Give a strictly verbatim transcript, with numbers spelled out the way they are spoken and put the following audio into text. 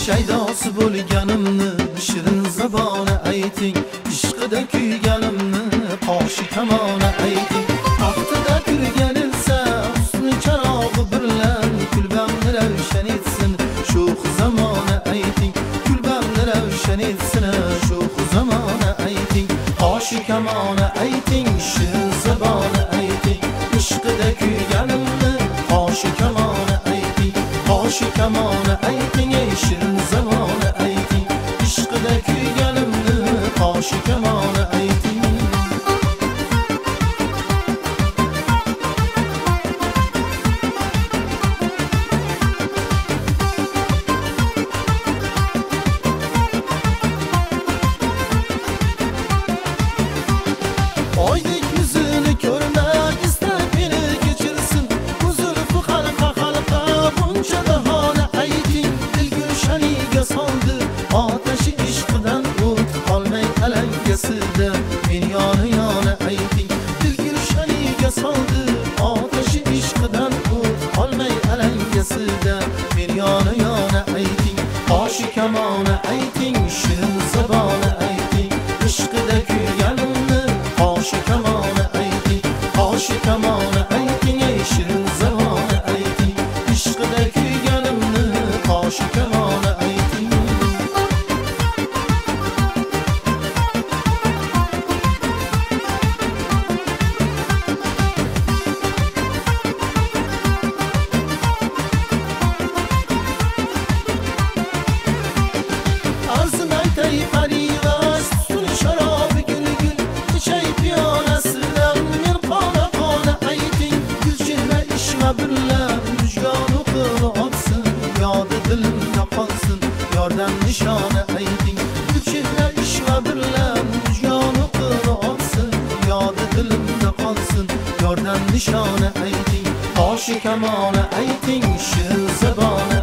shaydosi bo'lganimni shirin zabona ayting, ishqida kuyganimni qoshi kamona ayting. Taxtida turganilsa husni charog'i birlan kulbamni ravshan etsin shu zamona ayting, kulbamni ravshan etsin shu zamona ayting. Qoshi kamona ayting, shirin zabona ayting, ishqida kuyganimni qoshi kamona ayting, qoshi kamona ayting, shirin zabona ayting, ishqida kuyganimni qoshi kamona ayting. Oydek yüzünü görmek ister beni geçirsin, huzurlu halka halka bunca bahane ayting. Dil gülşeniga soldi ateşi ishqidan o't, qolmay alangasida men yona yona ayting. Dil gülşeniga soldi ateşi ishqidan o't, qolmay alangasida men yona yona ayting. Qoshi kamona ayting, shirin zabona ayting, ishqida kuyganimni qoshi kamona ayting, qoshi kamona ayting, shirin zabona ayting, ishqida kuyganimni qoshi kamona ayting. Arzuman tayfarivaş suni sharobi gul gul ichay piyolasidan men qona qona ayting. Gulchehra ishqa birlan mujgon o'qini otsin, yodi dilimda qolsin yordam nishoni ayting. Gulchehra ishqa birlan mujgon o'qini otsin, yodi dilimda qolsin yordam nishoni ayting. Qoshi kamona ayting, shirin zabona